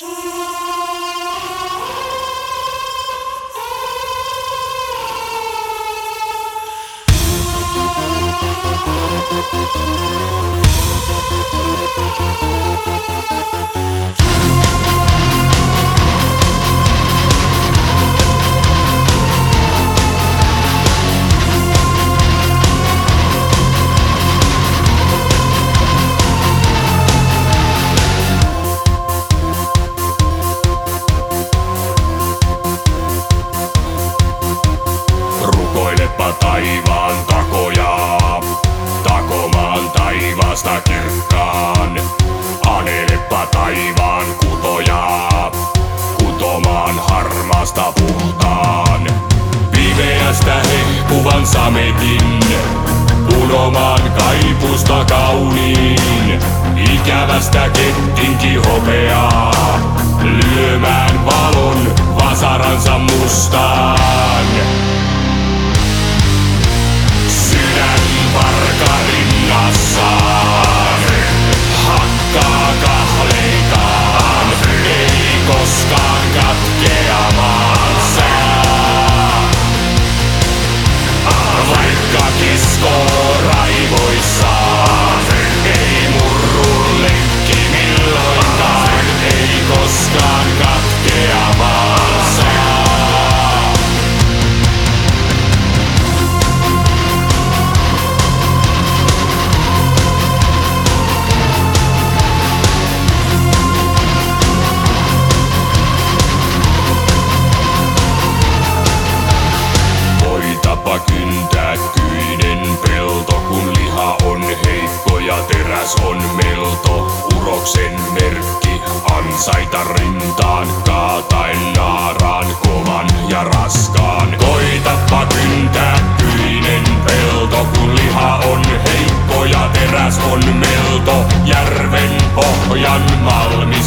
Rukoilepa taivaan takojaa, takomaan taivaasta kirkkaan. Anelepa taivaan kutojaa, kutomaan harmaasta puhtaan. Pimeästä hehkuvan sametin, punomaan kaipusta kauniin. Ikävästä kettinki hopeaa, lyömään valon vasaransa mustaan. Varkarinnassaan hakkaa kahleitaan, ei koskaan katkeamaan saa. Vaikka kiskoo raivoissaan, ei murru lenkki milloinkaan, ei koskaan katkeamaan saa. Voitapa kyntää kyinen pelto, kun liha on heikko ja teräs on melto. Uroksen merkki ansaita rintaan, kaataen naaraan kovan ja raskaan. Koitapa kyntää kyinen pelto, kun liha on heikko ja teräs on melto. Järven pohjan malmi